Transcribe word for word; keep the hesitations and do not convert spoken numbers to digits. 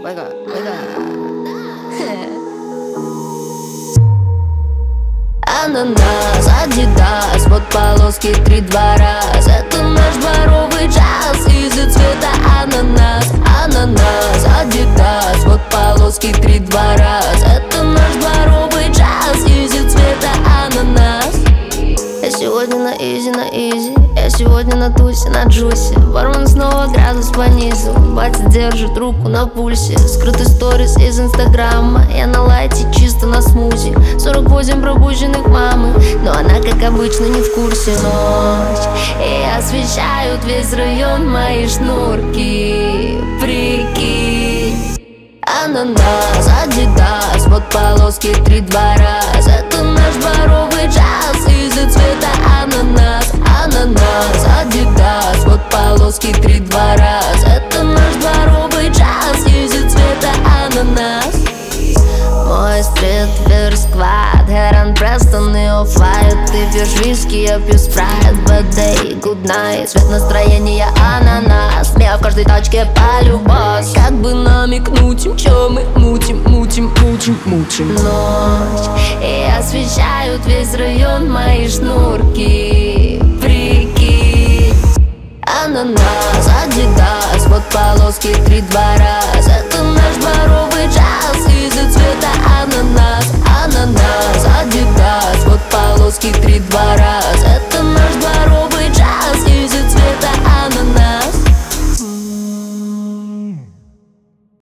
Вайга, вайга. Ананас, адидас, вот полоски три-два раз. Это наш дворовый джаз из-за цвета ананас. Ананас, адидас, вот полоски три-два раз. Это наш дворовый джаз из-за цвета ананас. Я сегодня на изи, на изи. Я сегодня на тусе, на джусе. Бармен снова градус понизил. Батя держит руку на пульсе. Скрытый сторис из инстаграма. Я на лайте, чисто на смузи. Сорок восемь пробужденных мамы, но она, как обычно, не в курсе. Ночь, и освещают весь район мои шнурки. Прикинь. Ананас, адидас, вот полоски три-два раз. Это наш дворовый джаз из-за цвета ананас. Ананас, адидас, вот полоски три-два раз. Это наш дворовый джаз из-за цвета ананас. Мой стрит, вир, сквад, Herran Preston и Off-White. Ты пьешь виски, я пью спрайт. Bad day, good night, цвет настроения ананас. Меня в каждой тачке полюбас. Как бы намекнуть им, чё мы мутим, мутим, мутим, мутим. Ночь, и освещают весь район мои шнурки. Прикинь. Ананас, адидас, вот полоски три-два раз. Это наш дворовый джаз из-за цвета